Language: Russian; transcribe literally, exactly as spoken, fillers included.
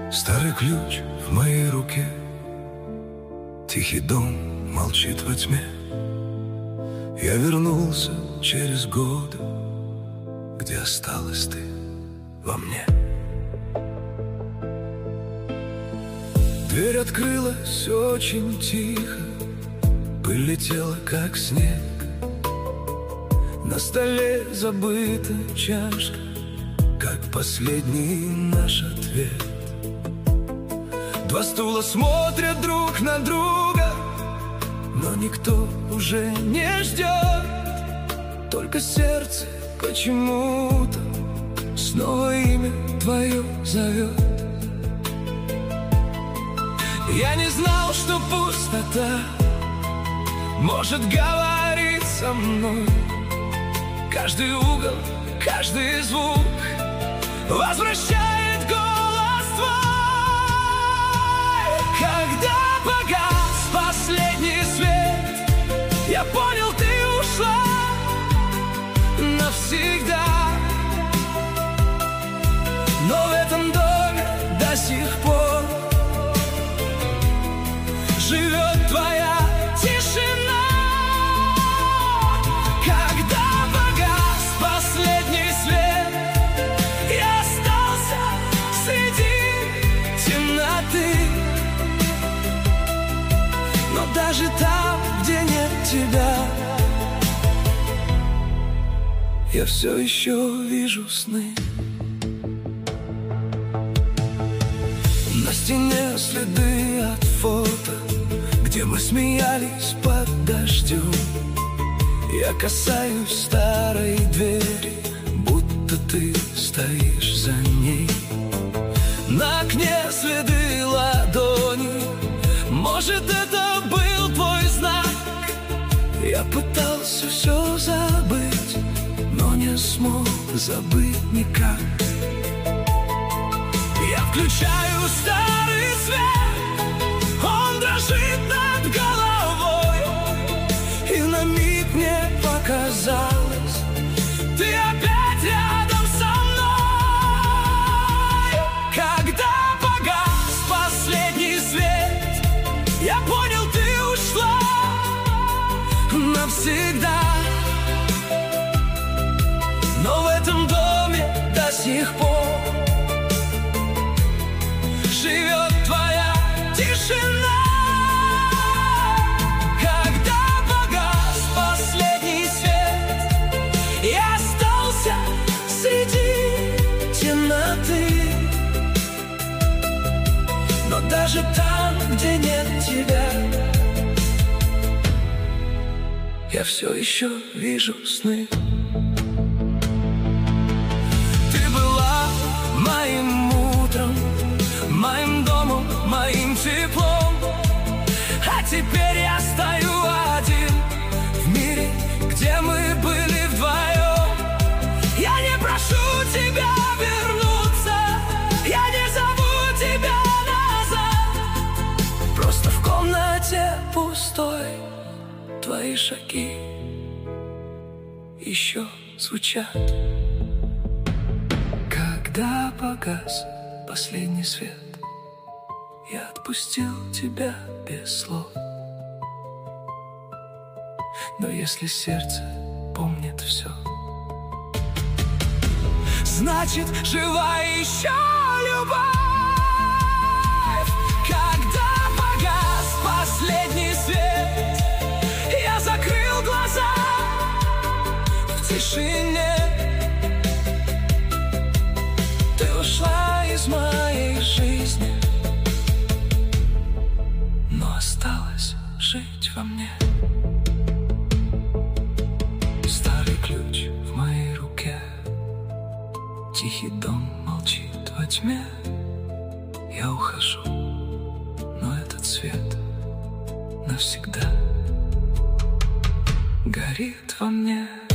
Старый ключ в моей руке, тихий дом молчит во тьме. Я вернулся через годы, где осталась ты во мне. Дверь открылась очень тихо, пыль летела, как снег. На столе забыта чашка, как последний наш ответ. Два стула смотрят друг на друга, но никто уже не ждет. Только сердце почему-то снова имя твое зовет. Я не знал, что пустота может говорить со мной. Каждый угол, каждый звук возвращает голос твой. Когда погас последний свет, я понял, ты ушла навсегда. Но в этом доме до сих пор живет твоя тишина. Когда погас последний свет, я остался среди темноты. Но даже там, где нет тебя, я все еще вижу сны. На стене следы от фото, где мы смеялись под дождем. Я касаюсь старой двери, будто ты стоишь за ней. На окне следы ладони, может, это был твой знак. Я пытался все забыть, но не смог забыть никак. Я включаю старый свет, он дрожит над головой, и на миг мне показалось, ты опять рядом со мной. Когда погас последний свет, я понял, ты ушла навсегда. Но в этом доме до сих пор живет твоя тишина. Когда погас последний свет, я остался среди темноты. Но даже там, где нет тебя, я все еще вижу сны. Ты была моим утром, моим домом, моим теплом. А теперь я стою один в мире, где мы были вдвоем. Я не прошу тебя вернуться, я не зову тебя назад. Просто в комнате пустой твои шаги еще звучат. Когда погас последний свет, я отпустил тебя без слов. Но если сердце помнит все, значит, жива еще любовь. Когда погас последний свет, я закрыл глаза в тишине. Ты ушла из моей жизни, но осталось жить во мне. Старый ключ в моей руке, тихий дом молчит во тьме. Я ухожу, но этот свет навсегда горит во мне.